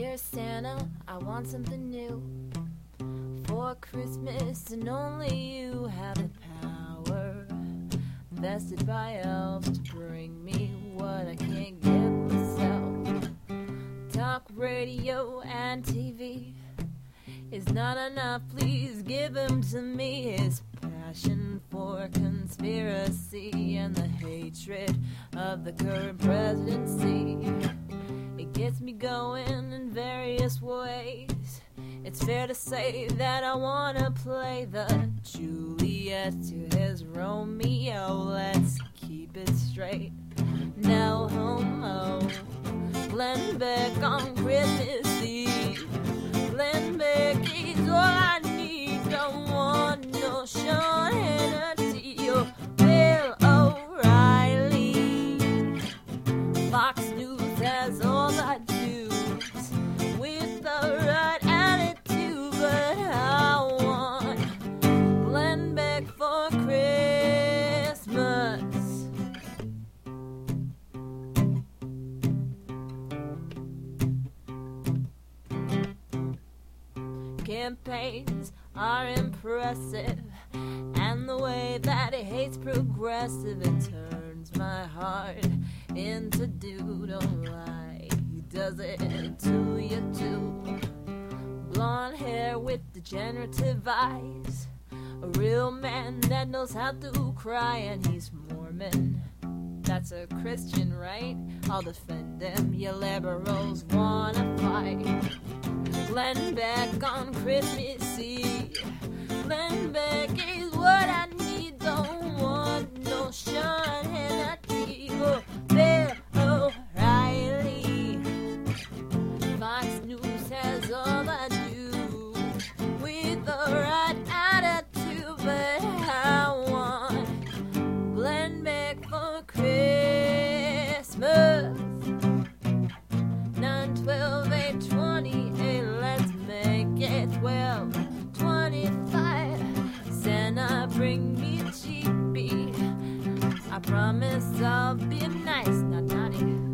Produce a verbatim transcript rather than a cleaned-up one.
Dear Santa, I want something new for Christmas, and only you have the power vested by elves to bring me what I can't give myself. Talk radio and T V is not enough, please give him to me. His passion for conspiracy and the hatred of the current presidency, it gets me going in various ways. It's fair to say that I wanna play the Juliet to his Romeo. Let's keep it straight. No homo. Glenn Beck on Christmas Eve. Glenn Beck is all I need. Don't want no Sean Hannity or Bill O'Reilly. Fox News has all I do with the right attitude, but I want Glenn Beck for Christmas. Campaigns are impressive, and the way that it hates progressive, it turns my heart into dude. Oh, why does it to you too? Blonde hair with degenerative eyes, a real man that knows how to cry, and he's Mormon. That's a Christian, right? I'll defend him. You liberals wanna fight. Glenn Beck on Christmas Eve. Glenn Beck is what I need. Don't want no Sean Hannity or Bill O'Reilly. Fox News has all I do with the right attitude, but I want Glenn Beck for Christmas. nine twelve eight twenty-eight, let's make it twelve twenty-five. Santa, bring me cheapy. I promise I'll be nice, not naughty.